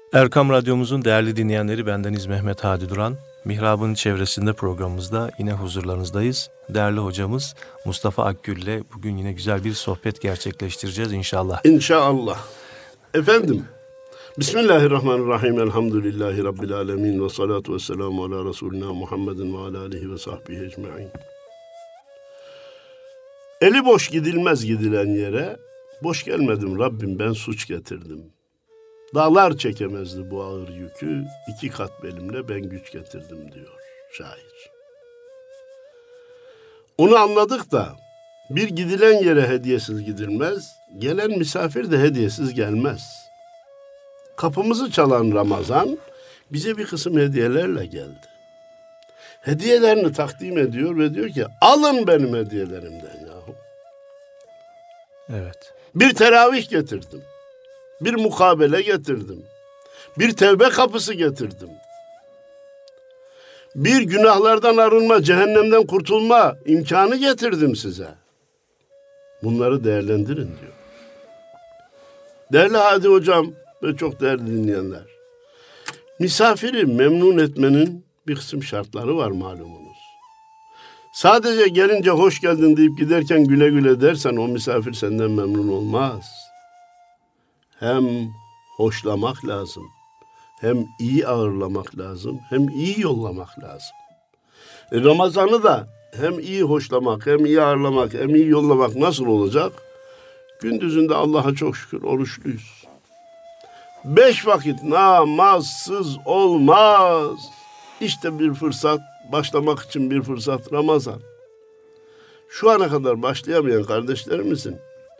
Erkam Radyomuzun değerli dinleyenleri, bendeniz Mehmet Hadi Duran. Mihrab'ın çevresinde programımızda yine huzurlarınızdayız. Değerli hocamız Mustafa Akgül ile bugün yine güzel bir sohbet gerçekleştireceğiz inşallah. İnşallah. Efendim, Bismillahirrahmanirrahim. Elhamdülillahi Rabbil alemin. Ve salatu ve selamu ala Resulina Muhammedin ve ala alihi ve sahbihi ecma'in. Eli boş gidilmez gidilen yere, boş gelmedim Rabbim ben suç getirdim. Dağlar çekemezdi bu ağır yükü, 2 kat belimle ben güç getirdim diyor şair. Onu anladık da bir gidilen yere hediyesiz gidilmez, gelen misafir de hediyesiz gelmez. Kapımızı çalan Ramazan bize bir kısım hediyelerle geldi. Hediyelerini takdim ediyor ve diyor ki alın benim hediyelerimden yahu. Evet. Bir teravih getirdim. Bir mukabele getirdim. Bir tevbe kapısı getirdim. Bir günahlardan arınma, cehennemden kurtulma imkanı getirdim size. Bunları değerlendirin diyor. Değerli Hadi Hocam ve çok değerli dinleyenler. Misafiri memnun etmenin bir kısım şartları var malumunuz. Sadece gelince hoş geldin deyip giderken güle güle dersen o misafir senden memnun olmaz. Hem hoşlamak lazım, hem iyi ağırlamak lazım, hem iyi yollamak lazım. Ramazan'ı da hem iyi hoşlamak, hem iyi ağırlamak, hem iyi yollamak nasıl olacak? Gündüzünde Allah'a çok şükür oruçluyuz. 5 vakit namazsız olmaz. İşte bir fırsat, başlamak için bir fırsat Ramazan. Şu ana kadar başlayamayan kardeşlerimizin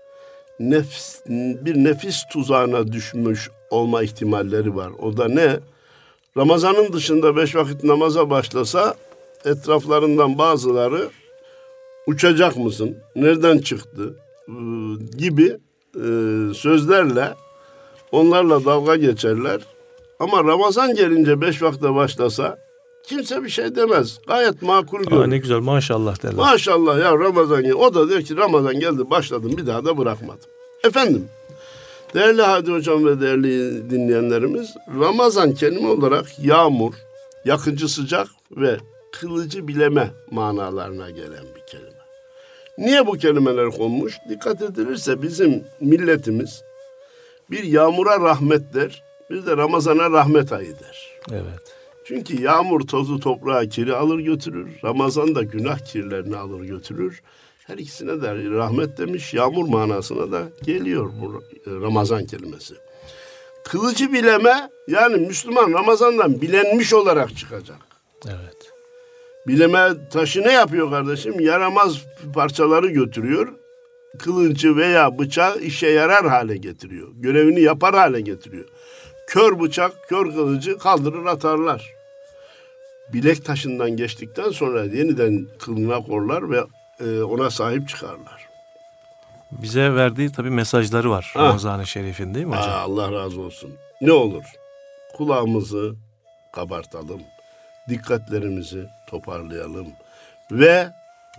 bir nefis tuzağına düşmüş olma ihtimalleri var. O da ne? Ramazanın dışında 5 vakit namaza başlasa etraflarından bazıları uçacak mısın? Nereden çıktı? Gibi sözlerle onlarla dalga geçerler. Ama Ramazan gelince 5 vakte başlasa kimse bir şey demez. Gayet makul görür. Ne güzel, maşallah derler. Maşallah ya Ramazan geldi. O da diyor ki Ramazan geldi başladım bir daha da bırakmadım. Efendim değerli Hadi Hocam ve değerli dinleyenlerimiz, Ramazan kelime olarak yağmur, yakıcı sıcak ve kılıcı bileme manalarına gelen bir kelime. Niye bu kelimeler konmuş? Dikkat edilirse bizim milletimiz bir yağmura rahmet der, bir de Ramazan'a rahmet ayı der. Evet. Çünkü yağmur tozu toprağa kiri alır götürür, Ramazan da günah kirlerini alır götürür. Her ikisine de rahmet demiş, yağmur manasına da geliyor bu Ramazan kelimesi. Kılıcı bileme, yani Müslüman Ramazan'dan bilenmiş olarak çıkacak. Evet. Bileme taşı ne yapıyor kardeşim? Yaramaz parçaları götürüyor. Kılıcı veya bıçağı işe yarar hale getiriyor. Görevini yapar hale getiriyor. Kör bıçak, kör kılıcı kaldırır atarlar. Bilek taşından geçtikten sonra yeniden kılına korlar ve ona sahip çıkarlar. Bize verdiği tabii mesajları var Ramazan-ı Şerif'in, değil mi hocam? Allah razı olsun. Ne olur kulağımızı kabartalım. Dikkatlerimizi toparlayalım. Ve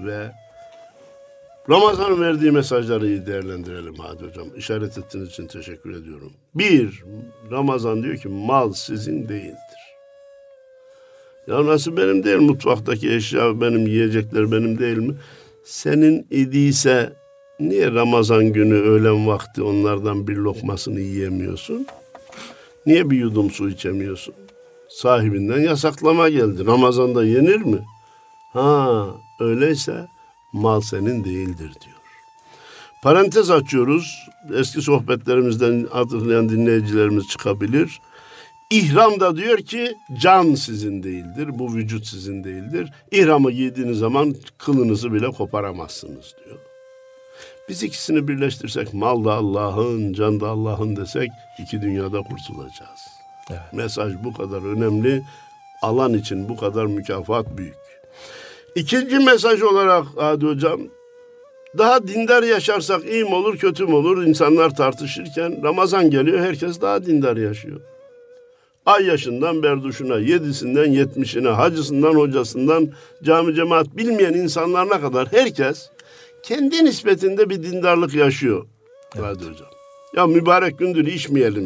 Ramazan'ın verdiği mesajları iyi değerlendirelim Hadi Hocam. İşaret ettiğiniz için teşekkür ediyorum. 1. Ramazan diyor ki mal sizin değildir. Ya nasıl benim değil? Mutfaktaki eşya benim, yiyecekler benim değil mi? Senin idiyse niye Ramazan günü öğlen vakti onlardan bir lokmasını yiyemiyorsun? Niye bir yudum su içemiyorsun? Sahibinden yasaklama geldi. Ramazan'da yenir mi? Öyleyse mal senin değildir diyor. Parantez açıyoruz. Eski sohbetlerimizden hatırlayan dinleyicilerimiz çıkabilir. İhram da diyor ki can sizin değildir, bu vücut sizin değildir. İhramı giydiğiniz zaman kılınızı bile koparamazsınız diyor. Biz ikisini birleştirsek, mal da Allah'ın, can da Allah'ın desek 2 dünyada kurtulacağız. Evet. Mesaj bu kadar önemli, alan için bu kadar mükafat büyük. 2. mesaj olarak Hadi Hocam, daha dindar yaşarsak iyi mi olur, kötü mü olur? İnsanlar tartışırken Ramazan geliyor, herkes daha dindar yaşıyor. Ay yaşından berduşuna, 7'sinden 70'ine, hacısından hocasından cami cemaat bilmeyen insanlarına kadar herkes kendi nispetinde bir dindarlık yaşıyor. Evet. Hadi hocam. Ya mübarek gündür içmeyelim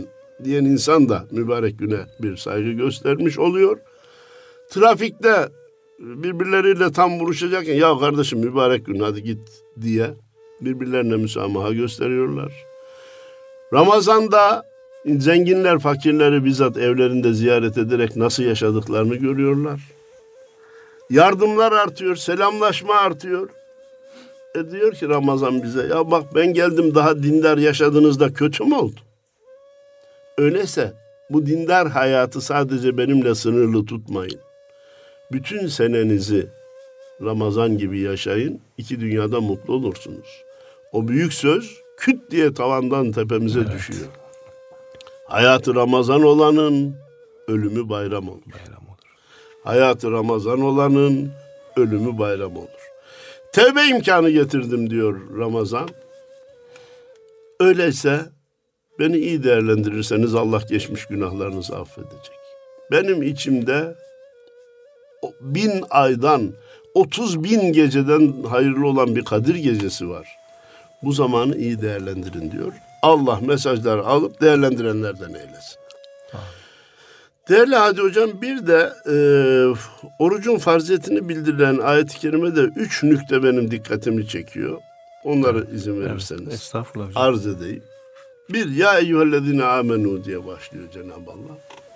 diyen insan da mübarek güne bir saygı göstermiş oluyor. Trafikte birbirleriyle tam vuruşacakken ya kardeşim mübarek gün hadi git diye birbirlerine müsamaha gösteriyorlar. Ramazan'da zenginler fakirleri bizzat evlerinde ziyaret ederek nasıl yaşadıklarını görüyorlar. Yardımlar artıyor, selamlaşma artıyor. Diyor ki Ramazan bize ya bak ben geldim daha dindar yaşadığınızda kötü mü oldu? Öyleyse bu dindar hayatı sadece benimle sınırlı tutmayın. Bütün senenizi Ramazan gibi yaşayın, iki dünyada mutlu olursunuz. O büyük söz küt diye tavandan tepemize düşüyor. Hayatı Ramazan olanın ölümü bayram olur. Hayatı Ramazan olanın ölümü bayram olur. Tevbe imkanı getirdim diyor Ramazan. Öyleyse beni iyi değerlendirirseniz Allah geçmiş günahlarınızı affedecek. Benim içimde 1000 aydan 30.000 geceden hayırlı olan bir Kadir gecesi var. Bu zamanı iyi değerlendirin diyor. Allah mesajları alıp değerlendirenlerden eylesin. Değerli Hadi Hocam bir de orucun farziyetini bildirilen ayet-i kerimede 3 nükte benim dikkatimi çekiyor. Onları izin verirseniz estağfurullah hocam. Arz edeyim. Bir, ya eyyühellezine amenu diye başlıyor Cenab-ı Allah.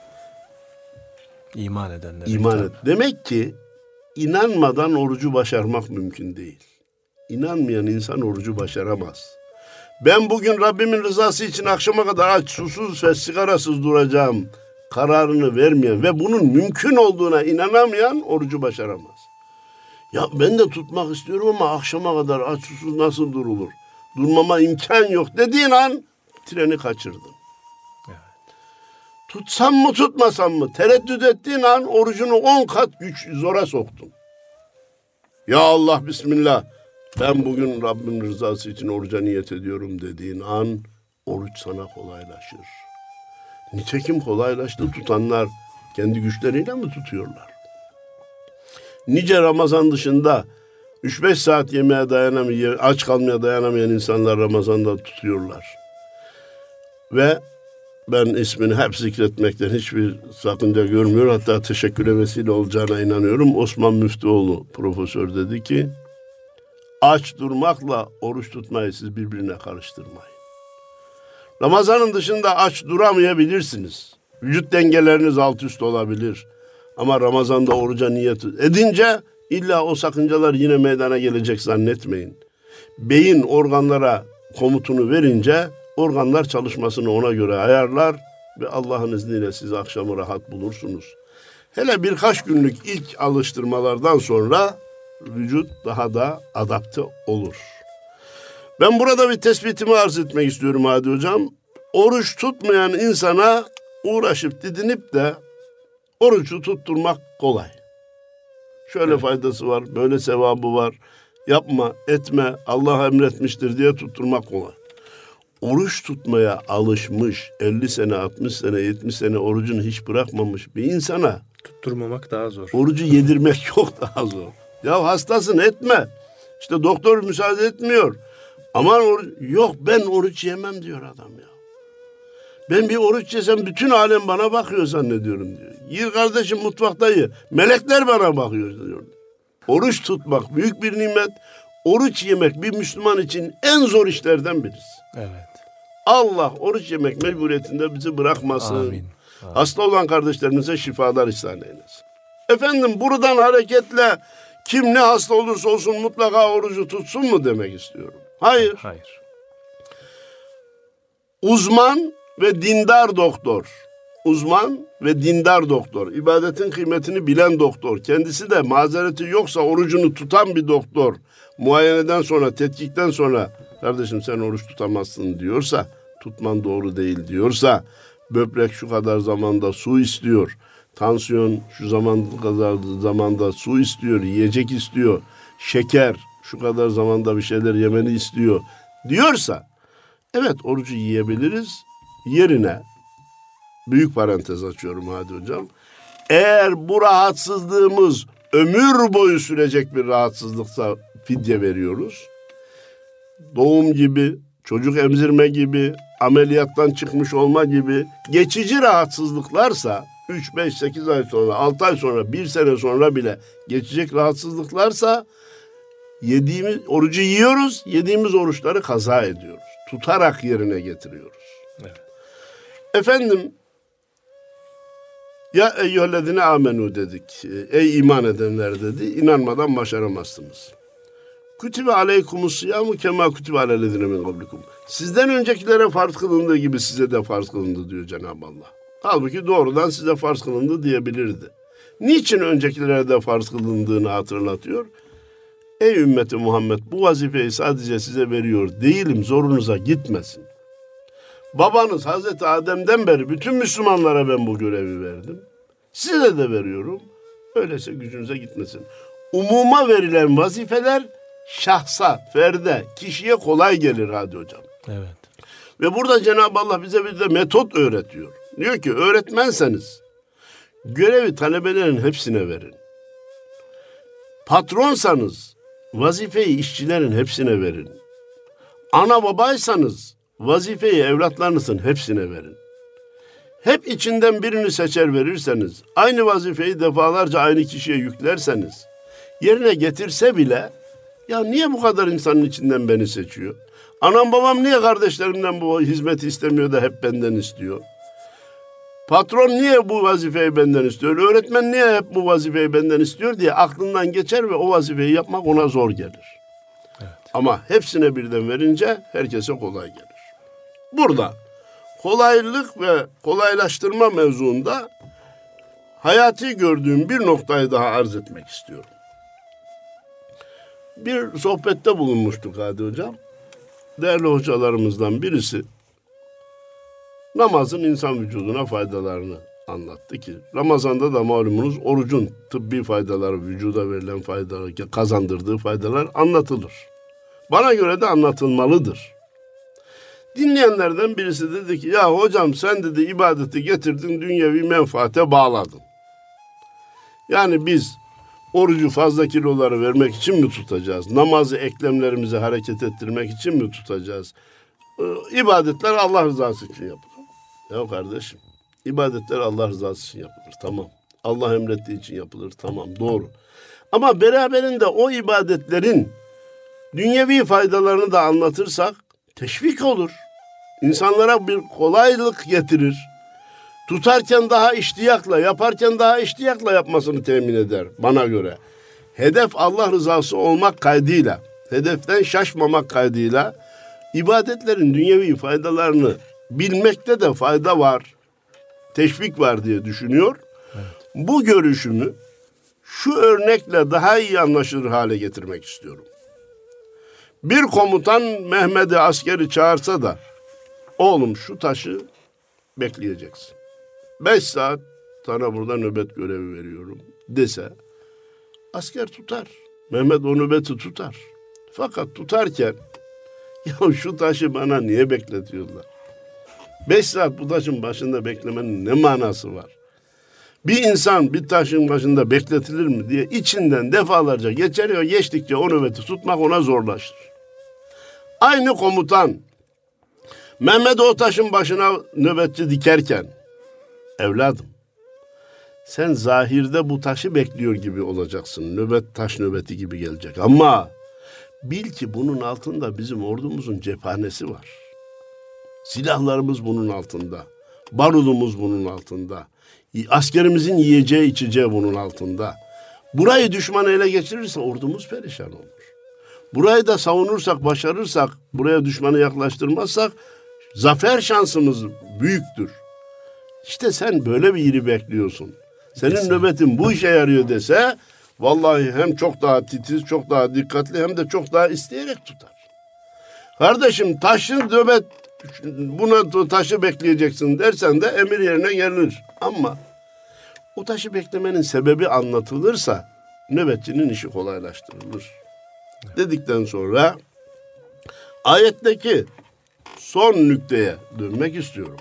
İman edenler. İman et. Demek ki inanmadan orucu başarmak mümkün değil. İnanmayan insan orucu başaramaz. Ben bugün Rabbimin rızası için akşama kadar aç, susuz ve sigarasız duracağım kararını vermeyen ve bunun mümkün olduğuna inanamayan orucu başaramaz. Ya ben de tutmak istiyorum ama akşama kadar aç susuz nasıl durulur? Durmama imkan yok dediğin an treni kaçırdın. Evet. Tutsam mı tutmasam mı? Tereddüt ettiğin an orucunu 10 kat zora soktun. Ya Allah bismillah ben bugün Rabbimin rızası için oruca niyet ediyorum dediğin an oruç sana kolaylaşır. Nitekim kolaylaştı, tutanlar kendi güçleriyle mi tutuyorlar? Nice Ramazan dışında 3-5 saat yemeğe dayanamayan, aç kalmaya dayanamayan insanlar Ramazan'da tutuyorlar. Ve ben ismini hep zikretmekten hiçbir sakınca görmüyor. Hatta teşekküre vesile olacağına inanıyorum. Osman Müftüoğlu profesör dedi ki, aç durmakla oruç tutmayı siz birbirine karıştırmayın. Ramazanın dışında aç duramayabilirsiniz. Vücut dengeleriniz alt üst olabilir. Ama Ramazan'da oruca niyet edince illa o sakıncalar yine meydana gelecek zannetmeyin. Beyin organlara komutunu verince organlar çalışmasını ona göre ayarlar ve Allah'ın izniyle siz akşamı rahat bulursunuz. Hele birkaç günlük ilk alıştırmalardan sonra vücut daha da adapte olur. Ben burada bir tespitimi arz etmek istiyorum Hadi Hocam. Oruç tutmayan insana uğraşıp didinip de orucu tutturmak kolay. Şöyle faydası var, böyle sevabı var. Yapma, etme, Allah emretmiştir diye tutturmak kolay. Oruç tutmaya alışmış, 50 sene, 60 sene, 70 sene orucunu hiç bırakmamış bir insana tutturmamak daha zor. Orucu yedirmek çok daha zor. Ya hastasın etme. İşte doktor müsaade etmiyor. Aman yok ben oruç yemem diyor adam ya. Ben bir oruç yesem bütün alem bana bakıyor zannediyorum diyor. Gir kardeşim mutfakta ye. Melekler bana bakıyor diyor. Oruç tutmak büyük bir nimet. Oruç yemek bir Müslüman için en zor işlerden birisi. Evet. Allah oruç yemek mecburiyetinde bizi bırakmasın. Amin. Amin. Hasta olan kardeşlerimize şifalar ihsan eylesin. Efendim buradan hareketle kim ne hasta olursa olsun mutlaka orucu tutsun mu demek istiyorum. Hayır. Hayır. Uzman ve dindar doktor. Uzman ve dindar doktor. İbadetin kıymetini bilen doktor. Kendisi de mazereti yoksa orucunu tutan bir doktor. Muayeneden sonra, tetkikten sonra kardeşim sen oruç tutamazsın diyorsa, tutman doğru değil diyorsa, böbrek şu kadar zamanda su istiyor, tansiyon şu kadar zamanda su istiyor, yiyecek istiyor, şeker şu kadar zamanda bir şeyler yemeni istiyor diyorsa, evet orucu yiyebiliriz. Yerine, büyük parantez açıyorum Hadi Hocam, eğer bu rahatsızlığımız ömür boyu sürecek bir rahatsızlıksa fidye veriyoruz. Doğum gibi, çocuk emzirme gibi, ameliyattan çıkmış olma gibi geçici rahatsızlıklarsa 3, 5, 8 ay sonra, 6 ay sonra, 1 sene sonra bile geçecek rahatsızlıklarsa orucu yiyoruz, yediğimiz oruçları kaza ediyoruz. Tutarak yerine getiriyoruz. Evet. Efendim, ya eyyühellezine amenu dedik. Ey iman edenler dedi. İnanmadan başaramazsınız. Kütübe aleykumus siyamu kema kütübe alellezine min kablikum. Sizden öncekilere farz kılındığı gibi size de farz kılındı diyor Cenab-ı Allah. Halbuki doğrudan size farz kılındı diyebilirdi. Niçin öncekilere de farz kılındığını hatırlatıyor. Ey ümmeti Muhammed, bu vazifeyi sadece size veriyor değilim, zorunuza gitmesin. Babanız Hazreti Adem'den beri bütün Müslümanlara ben bu görevi verdim. Size de veriyorum. Öyleyse gücünüze gitmesin. Umuma verilen vazifeler şahsa, ferde, kişiye kolay gelir hadi hocam. Evet. Ve burada Cenab-ı Allah bize bir de metot öğretiyor. Diyor ki öğretmenseniz görevi talebelerin hepsine verin. Patronsanız vazifeyi işçilerin hepsine verin. Ana babaysanız vazifeyi evlatlarınızın hepsine verin. Hep içinden birini seçer verirseniz, aynı vazifeyi defalarca aynı kişiye yüklerseniz, yerine getirse bile, ya niye bu kadar insanın içinden beni seçiyor? Anam babam niye kardeşlerimden bu hizmeti istemiyor da hep benden istiyor? Patron niye bu vazifeyi benden istiyor? Öğretmen niye hep bu vazifeyi benden istiyor diye aklından geçer ve o vazifeyi yapmak ona zor gelir. Evet. Ama hepsine birden verince herkese kolay gelir. Burada kolaylık ve kolaylaştırma mevzuunda hayati gördüğüm bir noktayı daha arz etmek istiyorum. Bir sohbette bulunmuştuk Hadi Hocam. Değerli hocalarımızdan birisi namazın insan vücuduna faydalarını anlattı ki Ramazan'da da malumunuz orucun tıbbi faydaları, vücuda verilen faydaları, kazandırdığı faydalar anlatılır. Bana göre de anlatılmalıdır. Dinleyenlerden birisi dedi ki ya hocam sen dedi ibadeti getirdin dünyevi menfaate bağladın. Yani biz orucu fazla kiloları vermek için mi tutacağız? Namazı eklemlerimizi hareket ettirmek için mi tutacağız? İbadetler Allah rızası için yapılır. Ya kardeşim, ibadetler Allah rızası için yapılır. Tamam. Allah emrettiği için yapılır. Tamam, doğru. Ama beraberinde o ibadetlerin dünyevi faydalarını da anlatırsak teşvik olur. İnsanlara bir kolaylık getirir. Tutarken daha iştiyakla, yaparken daha iştiyakla yapmasını temin eder bana göre. Hedef Allah rızası olmak kaydıyla, hedeften şaşmamak kaydıyla ibadetlerin dünyevi faydalarını bilmekte de fayda var, teşvik var diye düşünüyor. Evet. Bu görüşümü şu örnekle daha iyi anlaşılır hale getirmek istiyorum. Bir komutan Mehmet'i askeri çağırsa da oğlum şu taşı bekleyeceksin. 5 saat sana burada nöbet görevi veriyorum dese asker tutar. Mehmet o nöbeti tutar. Fakat tutarken ya şu taşı bana niye bekletiyorlar? 5 saat bu taşın başında beklemenin ne manası var? Bir insan bir taşın başında bekletilir mi diye içinden defalarca geçeriyor. Geçtikçe o nöbeti tutmak ona zorlaşır. Aynı komutan Mehmet o taşın başına nöbetçi dikerken evladım sen zahirde bu taşı bekliyor gibi olacaksın. Nöbet taş nöbeti gibi gelecek. Ama bil ki bunun altında bizim ordumuzun cephanesi var. Silahlarımız bunun altında. Barudumuz bunun altında. Askerimizin yiyeceği içeceği bunun altında. Burayı düşman ele geçirirse ordumuz perişan olur. Burayı da savunursak, başarırsak, buraya düşmanı yaklaştırmazsak zafer şansımız büyüktür. İşte sen böyle bir yeri bekliyorsun. Senin nöbetin bu işe yarıyor dese vallahi hem çok daha titiz, çok daha dikkatli hem de çok daha isteyerek tutar. Kardeşim taşın nöbet buna taşı bekleyeceksin dersen de emir yerine gelir. Ama o taşı beklemenin sebebi anlatılırsa nöbetçinin işi kolaylaştırılır. Dedikten sonra ayetteki son nükteye dönmek istiyorum.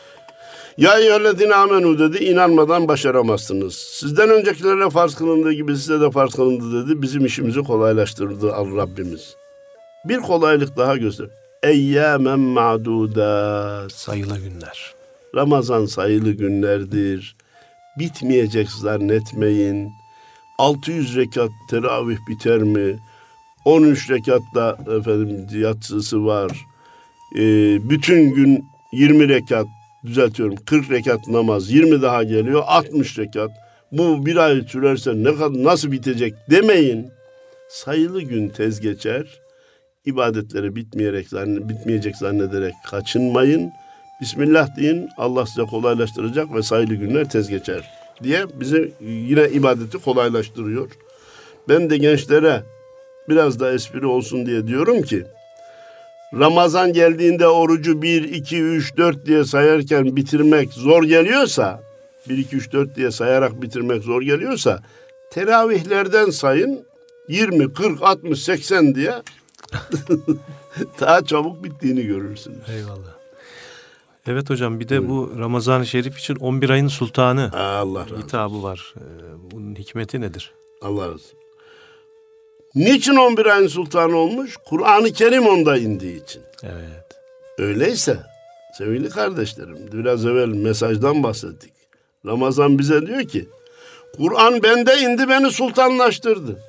Ya eyyühellezine amenu dedi, inanmadan başaramazsınız. Sizden öncekilere farz kılındığı gibi size de farz kılındı dedi. Bizim işimizi kolaylaştırdı Rabbimiz. Bir kolaylık daha göster. eyyâmen ma'dûdât. Sayılı günler. Ramazan sayılı günlerdir. Bitmeyecek zannetmeyin. 600 rekat teravih biter mi? 13 rekatta yatsısı var. Bütün gün 20 rekat, düzeltiyorum, 40 rekat namaz, 20 daha geliyor, 60 rekat. Bu bir ay sürerse nasıl bitecek demeyin. Sayılı gün tez geçer. İbadetleri bitmeyecek zannederek kaçınmayın. Bismillah deyin, Allah size kolaylaştıracak ve sayılı günler tez geçer diye bize yine ibadeti kolaylaştırıyor. Ben de gençlere biraz da espri olsun diye diyorum ki, Ramazan geldiğinde orucu 1, 2, 3, 4 diye sayarken bitirmek zor geliyorsa, 1, 2, 3, 4 diye sayarak bitirmek zor geliyorsa, teravihlerden sayın 20, 40, 60, 80 diye daha çabuk bittiğini görürsünüz. Eyvallah. Evet hocam, bir de bu Ramazan-ı Şerif için 11 ayın sultanı Allah razı olsun. hitabı var. Bunun hikmeti nedir? Allah razı olsun. Niçin 11 ayın sultanı olmuş? Kur'an-ı Kerim onda indiği için. Evet. Öyleyse sevgili kardeşlerim, biraz evvel mesajdan bahsettik. Ramazan bize diyor ki, Kur'an bende indi, beni sultanlaştırdı.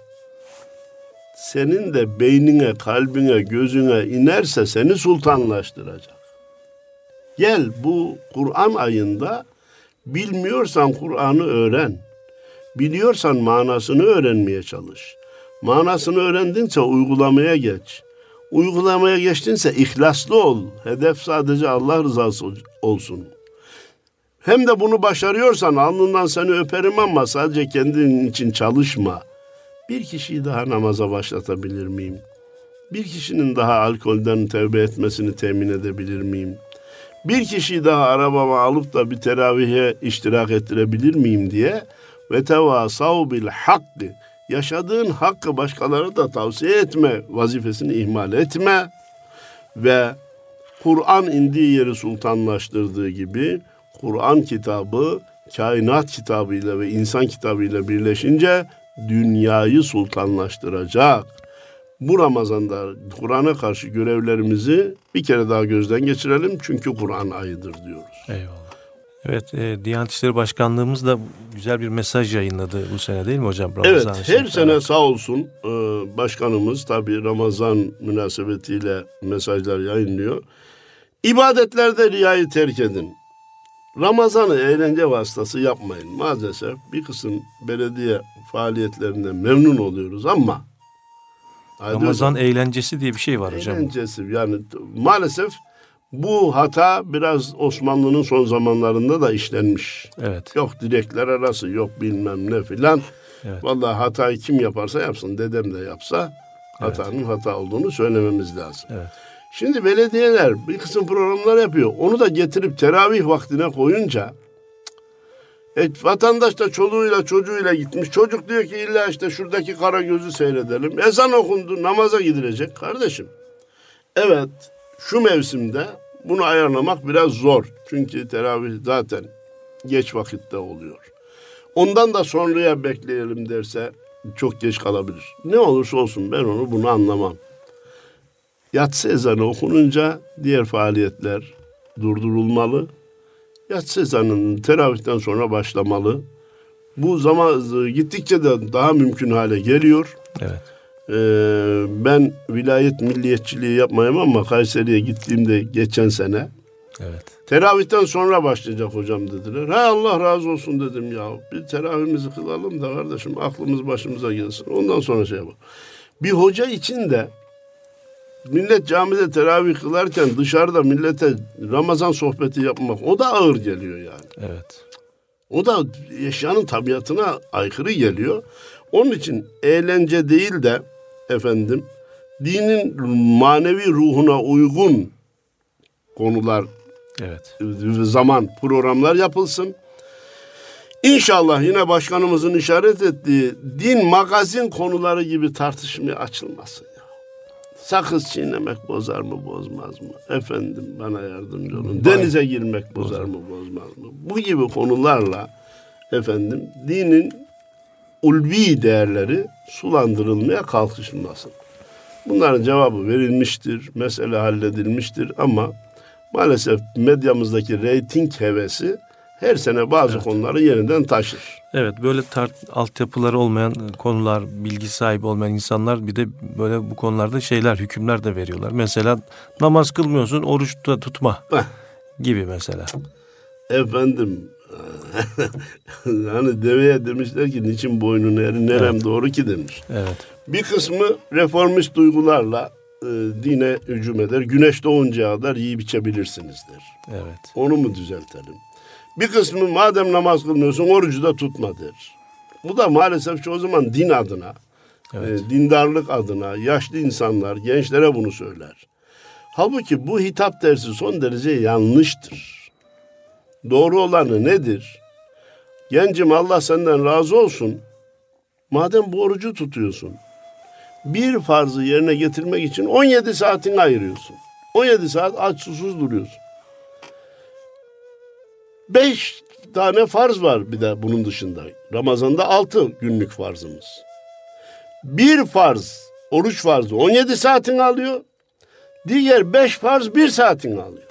Senin de beynine, kalbine, gözüne inerse seni sultanlaştıracak. Gel bu Kur'an ayında bilmiyorsan Kur'an'ı öğren. Biliyorsan manasını öğrenmeye çalış. Manasını öğrendinse uygulamaya geç. Uygulamaya geçtinse ihlaslı ol. Hedef sadece Allah rızası olsun. Hem de bunu başarıyorsan alnından seni öperim ama sadece kendin için çalışma. Bir kişiyi daha namaza başlatabilir miyim? Bir kişinin daha alkolden tevbe etmesini temin edebilir miyim? Bir kişiyi daha arabama alıp da bir teravihe iştirak ettirebilir miyim diye ve tevasav bil hakkı, yaşadığın hakkı başkalarına da tavsiye etme vazifesini ihmal etme ve Kur'an indiği yeri sultanlaştırdığı gibi Kur'an kitabı kainat kitabıyla ve insan kitabıyla birleşince dünyayı sultanlaştıracak. Bu Ramazan'da Kur'an'a karşı görevlerimizi bir kere daha gözden geçirelim. Çünkü Kur'an ayıdır diyoruz. Eyvallah. Evet, Diyanet İşleri Başkanlığımız da güzel bir mesaj yayınladı bu sene, değil mi hocam? Ramazan evet, her sene sağ olsun başkanımız tabii Ramazan münasebetiyle mesajlar yayınlıyor. İbadetlerde riyayı terk edin. Ramazan'ı eğlence vasıtası yapmayın. Maalesef bir kısım belediye faaliyetlerinden memnun oluyoruz ama Ramazan eğlencesi diye bir şey var hocam. Eğlencesi yani maalesef bu hata biraz Osmanlı'nın son zamanlarında da işlenmiş. Evet. Yok direkler arası, yok bilmem ne filan. Evet. Vallahi hatayı kim yaparsa yapsın, dedem de yapsa hatanın hata olduğunu söylememiz lazım. Evet. Şimdi belediyeler bir kısım programlar yapıyor. Onu da getirip teravih vaktine koyunca vatandaş da çoluğuyla çocuğuyla gitmiş. Çocuk diyor ki illa işte şuradaki Karagöz'ü seyredelim. Ezan okundu, namaza gidilecek kardeşim. Evet, şu mevsimde bunu ayarlamak biraz zor. Çünkü teravih zaten geç vakitte oluyor. Ondan da sonraya bekleyelim derse çok geç kalabilir. Ne olursa olsun ben bunu anlamam. Yatsı ezanı okununca diğer faaliyetler durdurulmalı. Yatsı ezanının teravihten sonra başlamalı. Bu zaman gittikçe de daha mümkün hale geliyor. Evet. Ben vilayet milliyetçiliği yapmayayım ama Kayseri'ye gittiğimde geçen sene evet. teravihten sonra başlayacak hocam dediler. Ha Allah razı olsun dedim ya. Bir teravihimizi kılalım da kardeşim aklımız başımıza gelsin. Ondan sonra şey yapalım. Bir hoca için de millet camide teravih kılarken dışarıda millete Ramazan sohbeti yapmak o da ağır geliyor yani. Evet. O da eşyanın tabiatına aykırı geliyor. Onun için eğlence değil de efendim dinin manevi ruhuna uygun konular, evet, zaman programlar yapılsın. İnşallah yine başkanımızın işaret ettiği din magazin konuları gibi tartışmaya açılmasın. Sakız çiğnemek bozar mı bozmaz mı? Efendim bana yardımcı olun. Denize girmek bozar mı bozmaz mı? Bu gibi konularla efendim dinin ulvi değerleri sulandırılmaya kalkışılmasın. Bunların cevabı verilmiştir, mesele halledilmiştir ama maalesef medyamızdaki reyting hevesi her sene bazı konuları yeniden taşır. Evet, böyle altyapıları olmayan konular, bilgi sahibi olmayan insanlar bir de böyle bu konularda hükümler de veriyorlar. Mesela namaz kılmıyorsun, oruç da tutma gibi mesela. Efendim hani deveye demişler ki niçin boynunu eğri, nerem doğru ki demiş. Evet. Bir kısmı reformist duygularla dine hücum eder. Güneş doğuncaya kadar yiyip içebilirsiniz der. Evet. Onu mu düzeltelim? Bir kısmı madem namaz kılmıyorsun orucu da tutma der. Bu da maalesef çoğu zaman din adına, dindarlık adına yaşlı insanlar, gençlere bunu söyler. Halbuki bu hitap tersi son derece yanlıştır. Doğru olanı nedir? Gencim Allah senden razı olsun. Madem bu orucu tutuyorsun, bir farzı yerine getirmek için 17 saatini ayırıyorsun. 17 saat aç susuz duruyorsun. 5 tane farz var bir de bunun dışında. Ramazan'da 6 günlük farzımız. Bir farz, oruç farzı 17 saatini alıyor. Diğer 5 farz 1 saatini alıyor.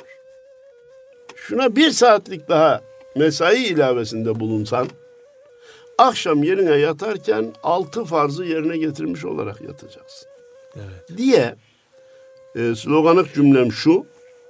Şuna 1 saatlik daha mesai ilavesinde bulunsan, akşam yerine yatarken 6 farzı yerine getirmiş olarak yatacaksın. Evet. Diye sloganlık cümlem şu: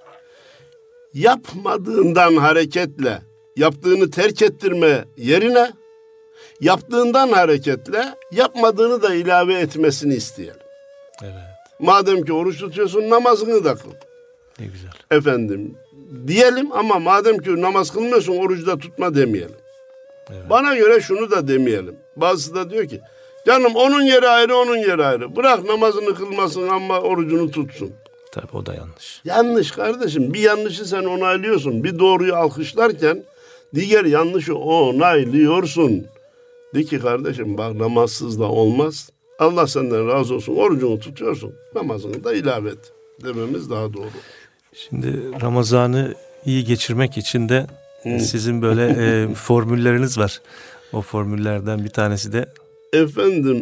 yapmadığından hareketle yaptığını terk ettirme yerine yaptığından hareketle yapmadığını da ilave etmesini isteyelim. Evet. Madem ki oruç tutuyorsun namazını da kıl. Ne güzel. Efendim diyelim ama madem ki namaz kılmıyorsun orucu da tutma demeyelim. Evet. Bana göre şunu da demeyelim. Bazısı da diyor ki canım onun yeri ayrı onun yeri ayrı. Bırak namazını kılmasın ama orucunu tutsun. Tabii o da yanlış. Yanlış kardeşim. Bir yanlışı sen onaylıyorsun. Bir doğruyu alkışlarken diğer yanlışı onaylıyorsun. De ki kardeşim bak namazsız da olmaz. Allah senden razı olsun. Orucunu tutuyorsun. Namazını da ilave et dememiz daha doğru. Şimdi Ramazan'ı iyi geçirmek için de sizin böyle formülleriniz var. O formüllerden bir tanesi de... Efendim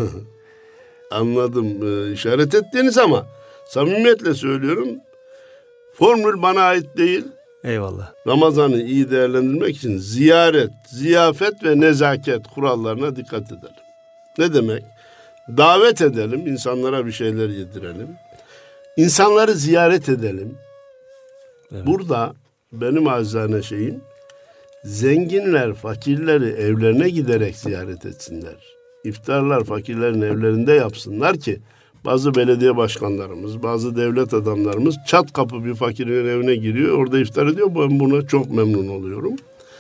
anladım işaret ettiğiniz ama samimiyetle söylüyorum. Formül bana ait değil. Eyvallah. Ramazan'ı iyi değerlendirmek için ziyaret, ziyafet ve nezaket kurallarına dikkat edelim. Ne demek? Davet edelim, insanlara bir şeyler yedirelim. İnsanları ziyaret edelim. Evet. Burada benim acizane şeyim, zenginler fakirleri evlerine giderek ziyaret etsinler. İftarlar fakirlerin evlerinde yapsınlar ki bazı belediye başkanlarımız, bazı devlet adamlarımız çat kapı bir fakirin evine giriyor, orada iftar ediyor. Ben buna çok memnun oluyorum.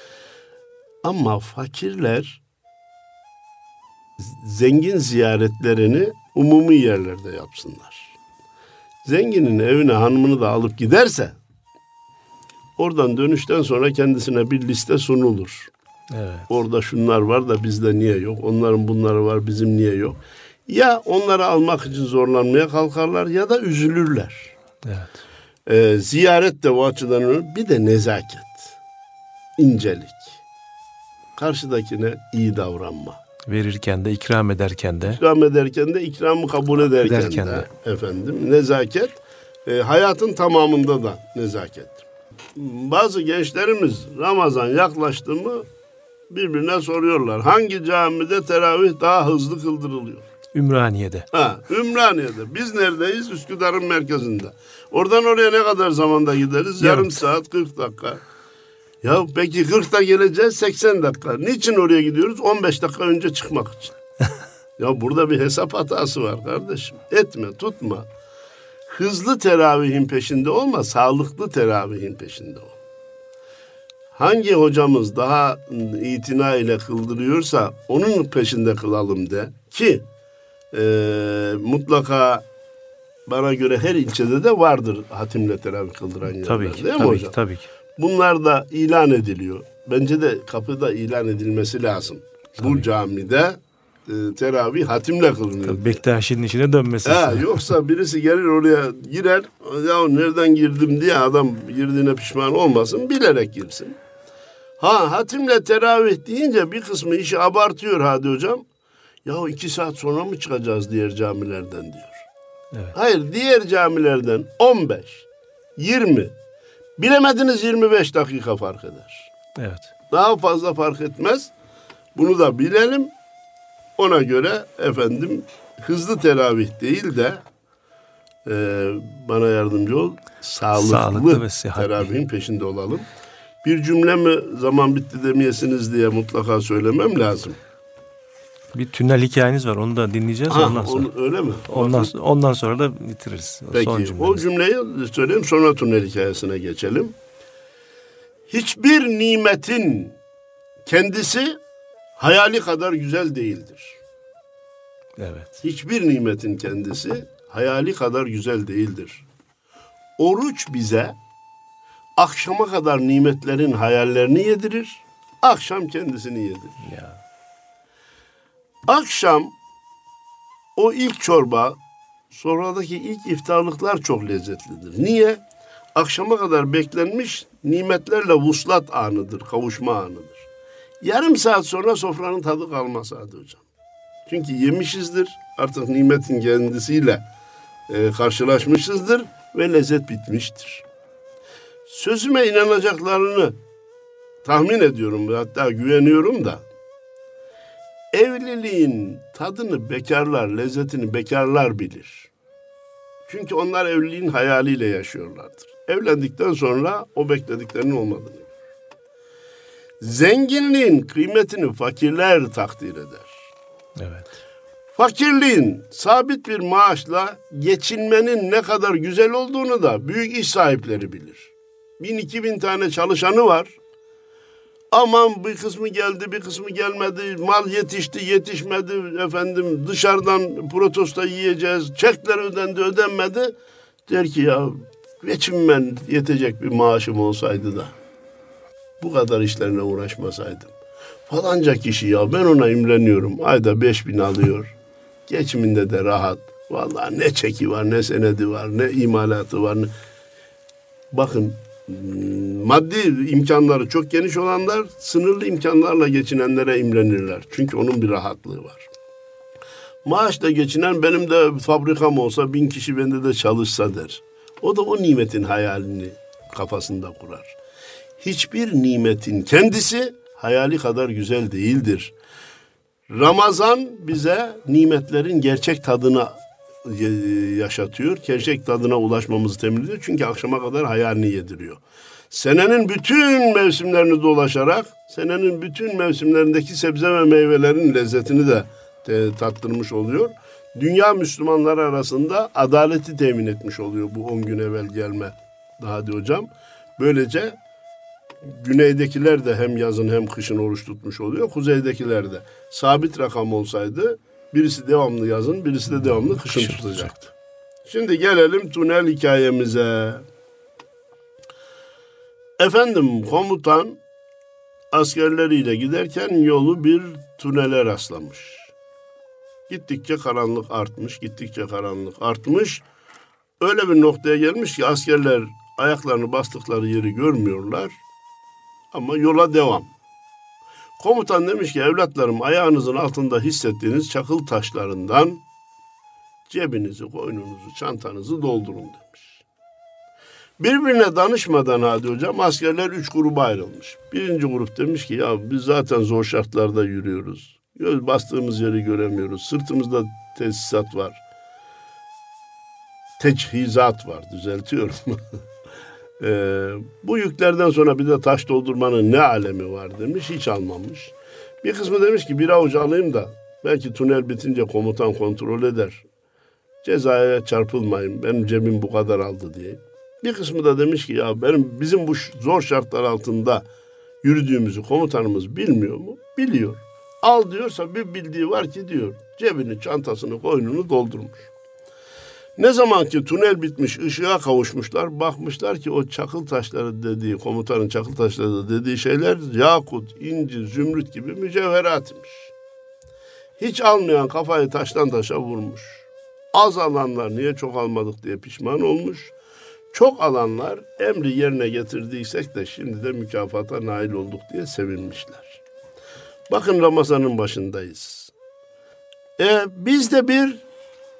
Ama fakirler zengin ziyaretlerini umumi yerlerde yapsınlar. Zenginin evine hanımını da alıp giderse oradan dönüşten sonra kendisine bir liste sunulur. Evet. Orada şunlar var da bizde niye yok? Onların bunları var, bizim niye yok? Ya onları almak için zorlanmaya kalkarlar ya da üzülürler. Evet. Ziyaret de o açıdan önemli. Bir de nezaket, incelik. Karşıdakine iyi davranma. Verirken de, ikram ederken de. İkram ederken de, ikramı kabul ederken de. Efendim, nezaket. Hayatın tamamında da nezaket. Bazı gençlerimiz Ramazan yaklaştı mı birbirine soruyorlar. Hangi camide teravih daha hızlı kıldırılıyor? Ümraniye'de. Ümraniye'de. Biz neredeyiz? Üsküdar'ın merkezinde. Oradan oraya ne kadar zamanda gideriz? Yarım saat, 40 dakika. Ya peki 40'ta geleceğiz 80 dakika. Niçin oraya gidiyoruz? 15 dakika önce çıkmak için. Ya burada bir hesap hatası var kardeşim. Etme, tutma. Hızlı teravihin peşinde olma, sağlıklı teravihin peşinde ol. Hangi hocamız daha itina ile kıldırıyorsa onun peşinde kılalım de ki mutlaka bana göre her ilçede de vardır hatimle teravih kıldıran yerler. Tabii ki, değil mi tabii hocam? ki, tabii ki. Bunlar da ilan ediliyor. Bence de kapıda ilan edilmesi lazım. Tabii. Bu camide teravih hatimle kılınıyor. Tabii Bektaşi'nin içine dönmesi. Yoksa birisi gelir oraya girer, ya nereden girdim diye adam girdiğine pişman olmasın, bilerek girsin. Hatimle teravih deyince bir kısmı işi abartıyor hadi hocam. Ya 2 saat sonra mı çıkacağız diğer camilerden diyor. Evet. Hayır, diğer camilerden 15, 20, bilemediniz 25 dakika fark eder. Evet. Daha fazla fark etmez. Bunu da bilelim. Ona göre efendim hızlı teravih değil de bana yardımcı ol. Sağlıklı ve sıhhatli teravihin peşinde olalım. Bir cümle mi zaman bitti demeyesiniz diye mutlaka söylemem lazım. Bir tünel hikayeniz var. Onu da dinleyeceğiz ondan sonra. Öyle mi? Ondan sonra da bitiririz. Peki o cümleyi söyleyeyim, sonra tünel hikayesine geçelim. Hiçbir nimetin kendisi hayali kadar güzel değildir. Evet. Hiçbir nimetin kendisi hayali kadar güzel değildir. Oruç bize akşama kadar nimetlerin hayallerini yedirir, akşam kendisini yedirir. Ya. Akşam o ilk çorba, sonradaki ilk iftarlıklar çok lezzetlidir. Niye? Akşama kadar beklenmiş nimetlerle vuslat anıdır, kavuşma anıdır. Yarım saat sonra sofranın tadı kalmaz Hadi Hocam. Çünkü yemişizdir, artık nimetin kendisiyle karşılaşmışızdır ve lezzet bitmiştir. Sözüme inanacaklarını tahmin ediyorum ve hatta güveniyorum da evliliğin tadını bekarlar, lezzetini bekarlar bilir. Çünkü onlar evliliğin hayaliyle yaşıyorlardır. Evlendikten sonra o beklediklerinin olmadığını görür. Zenginliğin kıymetini fakirler takdir eder. Evet. Fakirliğin sabit bir maaşla geçinmenin ne kadar güzel olduğunu da büyük iş sahipleri bilir. 1000-2000 tane çalışanı var. Aman bir kısmı geldi, bir kısmı gelmedi, mal yetişti, yetişmedi, efendim dışarıdan protesto yiyeceğiz, çekler ödendi, ödenmedi. Der ki ya geçinmen yetecek bir maaşım olsaydı da bu kadar işlerine uğraşmasaydım. Falanca kişi ya ben ona imreniyorum, ayda 5000 alıyor, geçiminde de rahat. Vallahi ne çeki var, ne senedi var, ne imalatı var. Bakın, maddi imkanları çok geniş olanlar sınırlı imkanlarla geçinenlere imrenirler. Çünkü onun bir rahatlığı var. Maaşla geçinen benim de fabrikam olsa 1000 kişi bende de çalışsa der. O da o nimetin hayalini kafasında kurar. Hiçbir nimetin kendisi hayali kadar güzel değildir. Ramazan bize nimetlerin gerçek tadını yaşatıyor. Gerçek tadına ulaşmamızı temin ediyor. Çünkü akşama kadar hayalini yediriyor. Senenin bütün mevsimlerini dolaşarak, senenin bütün mevsimlerindeki sebze ve meyvelerin lezzetini de tattırmış oluyor. Dünya Müslümanları arasında adaleti temin etmiş oluyor bu 10 gün evvel gelme Hadi Hocam. Böylece güneydekiler de hem yazın hem kışın oruç tutmuş oluyor. Kuzeydekiler de sabit rakam olsaydı birisi devamlı yazın, birisi de devamlı kışın tutacaktı. Şimdi gelelim tünel hikayemize. Efendim komutan askerleriyle giderken yolu bir tünele rastlamış. Gittikçe karanlık artmış, gittikçe karanlık artmış. Öyle bir noktaya gelmiş ki askerler ayaklarını bastıkları yeri görmüyorlar. Ama yola devam. Komutan demiş ki evlatlarım ayağınızın altında hissettiğiniz çakıl taşlarından cebinizi, koynunuzu, çantanızı doldurun demiş. Birbirine danışmadan Hadi Hocam askerler 3 gruba ayrılmış. Birinci grup demiş ki ya biz zaten zor şartlarda yürüyoruz. Göz bastığımız yeri göremiyoruz. Sırtımızda tesisat var. Teçhizat var düzeltiyorum. Bu yüklerden sonra bir de taş doldurmanın ne alemi var demiş, hiç almamış. Bir kısmı demiş ki bir avuç alayım da belki tünel bitince komutan kontrol eder. Cezaya çarpılmayın, benim cebim bu kadar aldı diye. Bir kısmı da demiş ki ya bizim bu zor şartlar altında yürüdüğümüzü komutanımız bilmiyor mu? Biliyor. Al diyorsa bir bildiği var ki diyor. Cebini, çantasını, koynunu doldurmuş. Ne zaman ki tünel bitmiş, ışığa kavuşmuşlar, bakmışlar ki o çakıl taşları dediği, komutanın çakıl taşları dediği şeyler yakut, inci, zümrüt gibi mücevheratmış. Hiç almayan kafayı taştan taşa vurmuş. Az alanlar niye çok almadık diye pişman olmuş. Çok alanlar emri yerine getirdiysek de şimdi de mükafata nail olduk diye sevinmişler. Bakın Ramazan'ın başındayız. Biz de bir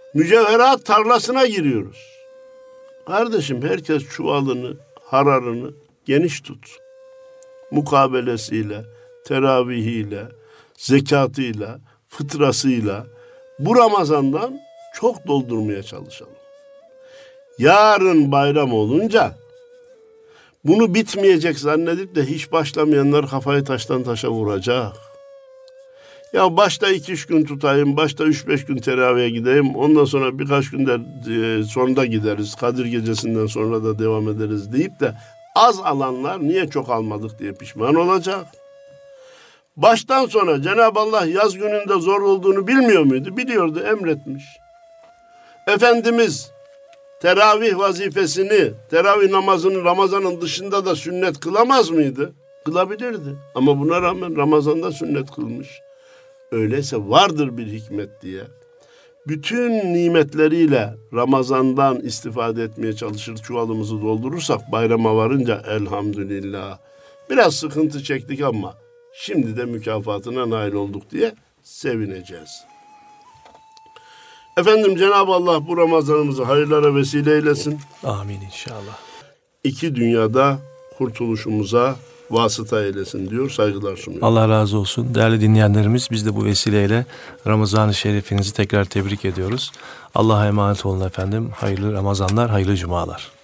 mücevherat tarlasına giriyoruz. Kardeşim herkes çuvalını, hararını geniş tut. Mukabelesiyle, teravihiyle, zekatıyla, fıtrasıyla bu Ramazan'dan çok doldurmaya çalışalım. Yarın bayram olunca bunu bitmeyecek zannedip de hiç başlamayanlar kafayı taştan taşa vuracak. Ya başta 2-3 gün tutayım, başta 3-5 gün teravihe gideyim, ondan sonra birkaç günde sonra gideriz, Kadir Gecesi'nden sonra da devam ederiz deyip de az alanlar niye çok almadık diye pişman olacak. Baştan sona Cenab-ı Allah yaz gününde zor olduğunu bilmiyor muydu? Biliyordu, emretmiş. Efendimiz teravih vazifesini, teravih namazını Ramazan'ın dışında da sünnet kılamaz mıydı? Kılabilirdi. Ama buna rağmen Ramazan'da sünnet kılmış. Öyleyse vardır bir hikmet diye. Bütün nimetleriyle Ramazan'dan istifade etmeye çalışır, çuvalımızı doldurursak bayrama varınca elhamdülillah. Biraz sıkıntı çektik ama şimdi de mükafatına nail olduk diye sevineceğiz. Efendim Cenab-ı Allah bu Ramazanımızı hayırlara vesile eylesin. Amin inşallah. İki dünyada kurtuluşumuza vasıta eylesin diyor, saygılar sunuyorum. Allah razı olsun. Değerli dinleyenlerimiz, biz de bu vesileyle Ramazan-ı Şerifinizi tekrar tebrik ediyoruz. Allah'a emanet olun efendim. Hayırlı Ramazanlar, hayırlı cumalar.